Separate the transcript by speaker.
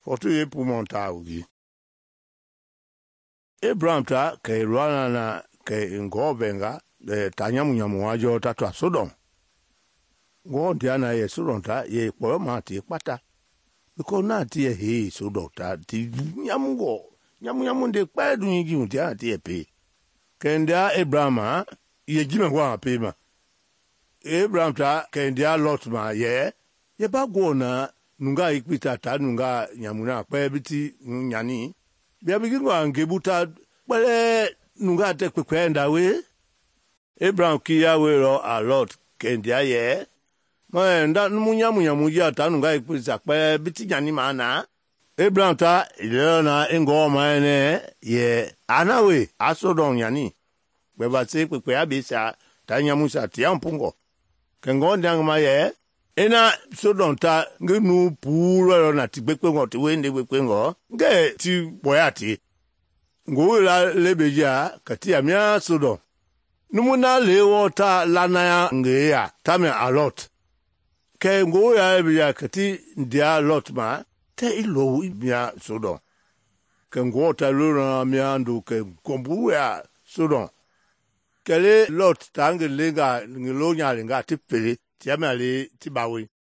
Speaker 1: Foto ye pumonta ugi. Abraham ta ke ruana na ke ngobenga tanyamunyamu wajo tatwa Sodom. Ngo diana ye Sodom ta ye kwa mati pata. Biko na ti ye he Sodom ta ti nyamu de kwa dunyigi untia ti ye pe. Kendia Abraham ye jime kwa pe ma. Abraham ta kendia Lot ma ye ba na nunga ikpita ta nunga nyamuna kwa biti nyani. Bia bigingo angebuta pele nunga te kwenda we. Abraham kiya we ro a Lot kendia ye. Ma nda munyamu ya ta nunga ikpita kwa biti nyani mana. Abraham ta ile na ngo ma ne ye anawe asodon nyani. Beba se kwe abisa ta nyamusa ti ampungo. Kengo ndang ma ye ena Sodom ta ngenu puro na ti gbekwe ngo ti wende gbekwe ngo nge ti boyati ngo la lebeja kati amia Sodom numuna lewo ta lana ya nge ya tamia a Lot ke ngo ya lebeja kati ndia Lot ma te ilo ibia Sodom ke ngo ta lona amia ndu ke kombu ya Sodom kele Lot tange lenga ngelo nya lenga ti pele ti amia le ti bawe